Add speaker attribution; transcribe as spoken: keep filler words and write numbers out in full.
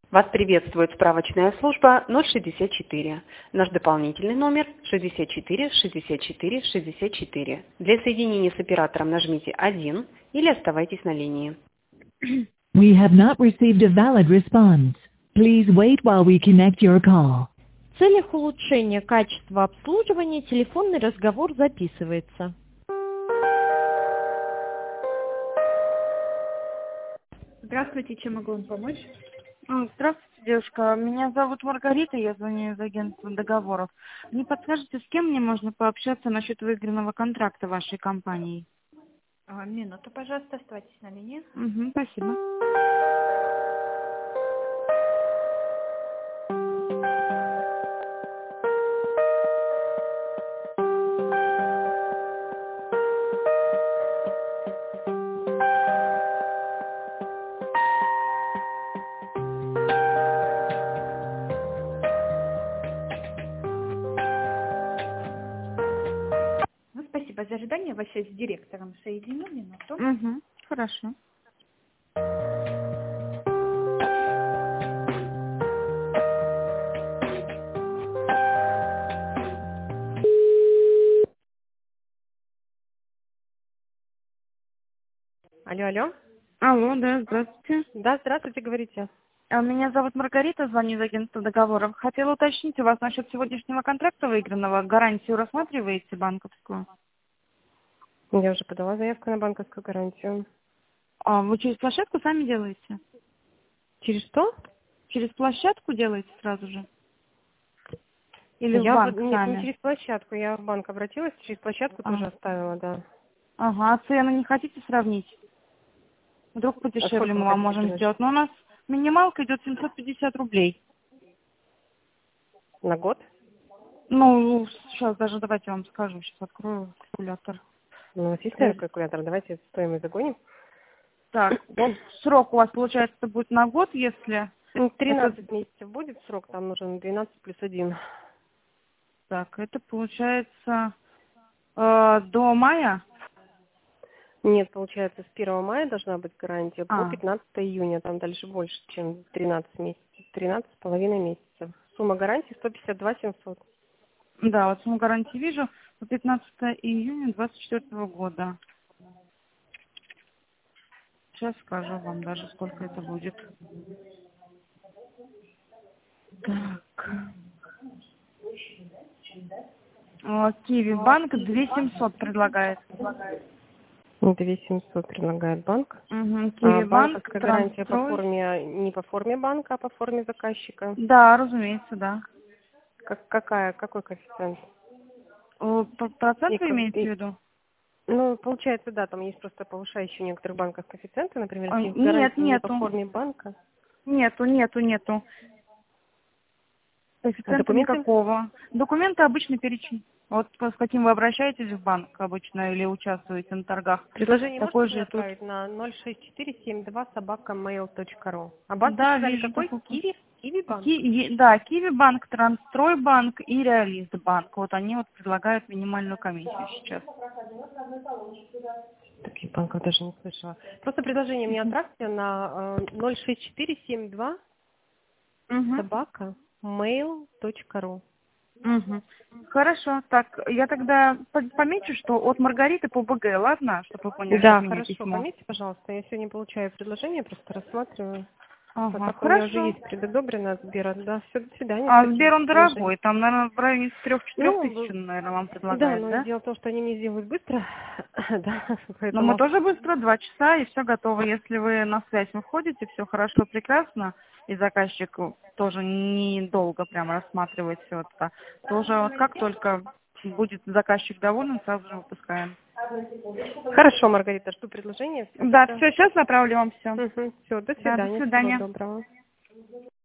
Speaker 1: Вас приветствует справочная служба ноль шестьдесят четыре. Наш дополнительный номер шестьдесят четыре шестьдесят четыре шестьдесят четыре. Для соединения с оператором нажмите один или оставайтесь на линии.
Speaker 2: We have not received a valid response. Please wait while we connect your call.
Speaker 3: В целях улучшения качества обслуживания телефонный разговор записывается.
Speaker 4: Здравствуйте, чем могу вам помочь?
Speaker 5: Здравствуйте, девушка. Меня зовут Маргарита, я звоню из агентства договоров. Не подскажете, с кем мне можно пообщаться насчет выигранного контракта вашей компании?
Speaker 4: А, минуту, пожалуйста, оставайтесь на линии.
Speaker 5: Угу, спасибо.
Speaker 4: Ну, спасибо за ожидание. Вас сейчас с директором соединю. Минуту.
Speaker 5: Угу, хорошо.
Speaker 1: Алло, алло.
Speaker 5: Алло, да, здравствуйте.
Speaker 1: Да, здравствуйте, говорите.
Speaker 5: А, Меня зовут Маргарита, звоню из агентства договоров. Хотела уточнить у вас насчет сегодняшнего контракта выигранного. Гарантию рассматриваете банковскую?
Speaker 1: Я уже подала заявку на банковскую гарантию.
Speaker 5: А вы через площадку сами делаете?
Speaker 1: Через что?
Speaker 5: Через площадку делаете сразу же? Или в
Speaker 1: Я
Speaker 5: банк
Speaker 1: вот- нет,
Speaker 5: сами?
Speaker 1: не через площадку. Я в банк обратилась, через площадку
Speaker 5: А.
Speaker 1: тоже оставила, да.
Speaker 5: Ага, а цены не хотите сравнить? Вдруг
Speaker 1: А
Speaker 5: подешевле
Speaker 1: сколько
Speaker 5: мы
Speaker 1: вы
Speaker 5: вам
Speaker 1: хотите
Speaker 5: можем
Speaker 1: предложить?
Speaker 5: сделать. Но у нас минималка идет семьсот пятьдесят рублей.
Speaker 1: На год?
Speaker 5: Ну, сейчас даже давайте я вам скажу. Сейчас открою калькулятор.
Speaker 1: Ну, у вас есть наверное, калькулятор? Давайте стоимость загоним.
Speaker 5: Так, вот срок у вас, получается, это будет на год, если...
Speaker 1: Ну, тринадцать месяцев будет срок, там нужен двенадцать плюс один.
Speaker 5: Так, это получается э, до мая?
Speaker 1: Нет, получается, с первого мая должна быть гарантия по
Speaker 5: А.
Speaker 1: пятнадцатое июня. Там дальше больше, чем тринадцать месяцев. тринадцать с половиной месяцев. Сумма гарантии сто пятьдесят два семьсот.
Speaker 5: Да, вот сумму гарантии вижу. По пятнадцатое июня двадцать четвёртого года. Сейчас скажу вам даже, сколько это будет. Так. О, Киви банк две тысячи семьсот предлагает.
Speaker 1: две тысячи семьсот предлагает банк.
Speaker 5: Угу, Киви
Speaker 1: А
Speaker 5: банк,
Speaker 1: банковская гарантия по
Speaker 5: Транстрой.
Speaker 1: форме, не по форме банка, а по форме заказчика.
Speaker 5: Да, разумеется, да.
Speaker 1: Как, какая, какой коэффициент?
Speaker 5: О, п- Процент
Speaker 1: И
Speaker 5: вы
Speaker 1: как-
Speaker 5: имеете
Speaker 1: и-
Speaker 5: в виду?
Speaker 1: Ну, получается, да, там есть просто повышающие некоторых банков коэффициенты, например,
Speaker 5: А,
Speaker 1: если есть
Speaker 5: нет,
Speaker 1: гарантия не по
Speaker 5: нету.
Speaker 1: форме банка.
Speaker 5: Нету, нету, нету.
Speaker 1: А
Speaker 5: Коэффициента
Speaker 1: документы?
Speaker 5: никакого. Документы обычный перечень. Вот с каким вы обращаетесь в банк обычно или участвуете на торгах.
Speaker 1: Предложение
Speaker 5: Такой
Speaker 1: можете мне
Speaker 5: же тут.
Speaker 1: отправить на ноль шесть четыре семь два собака mail точка ру. А банк
Speaker 5: Да,
Speaker 1: сказали
Speaker 5: вижу
Speaker 1: какой?
Speaker 5: такой.
Speaker 1: Киви? Киви банк?
Speaker 5: Ки- е- да, Киви банк, Транстрой банк и Реалист банк. Вот они вот предлагают минимальную комиссию сейчас.
Speaker 1: Таких банков даже не слышала. Просто предложение мне отправьте на э, ноль шесть четыре семь два
Speaker 5: Угу.
Speaker 1: собака mail точка ру.
Speaker 5: Угу. Хорошо, так, я тогда по- помечу, что от Маргариты по БГ, ладно? Чтобы вы поняли,
Speaker 1: Да,
Speaker 5: от меня
Speaker 1: хорошо,
Speaker 5: письмо.
Speaker 1: пометьте, пожалуйста. Я сегодня получаю предложение, просто рассматриваю.
Speaker 5: Ага,
Speaker 1: Вот так у меня уже
Speaker 5: хорошо.
Speaker 1: есть предодобрено от Сбера. Да, все, до свидания.
Speaker 5: А
Speaker 1: Спасибо
Speaker 5: Сбер он
Speaker 1: за предложение.
Speaker 5: дорогой, там, наверное, в районе трех-четырех
Speaker 1: Ну,
Speaker 5: тысяч, наверное, вам
Speaker 1: Да,
Speaker 5: предлагает,
Speaker 1: но
Speaker 5: да?
Speaker 1: дело в том, что они мне сделают быстро. Да,
Speaker 5: Но
Speaker 1: поэтому...
Speaker 5: мы тоже быстро, два часа, и все готово. Если вы на связь выходите, все хорошо, прекрасно, и заказчик тоже недолго прям рассматривает все это, тоже вот как только будет заказчик доволен, сразу же выпускаем.
Speaker 1: Хорошо, Маргарита, жду предложения.
Speaker 5: Да, все, сейчас направлю вам все.
Speaker 1: Все, до
Speaker 5: Да, до
Speaker 1: свидания.
Speaker 5: свидания.
Speaker 1: Всего доброго.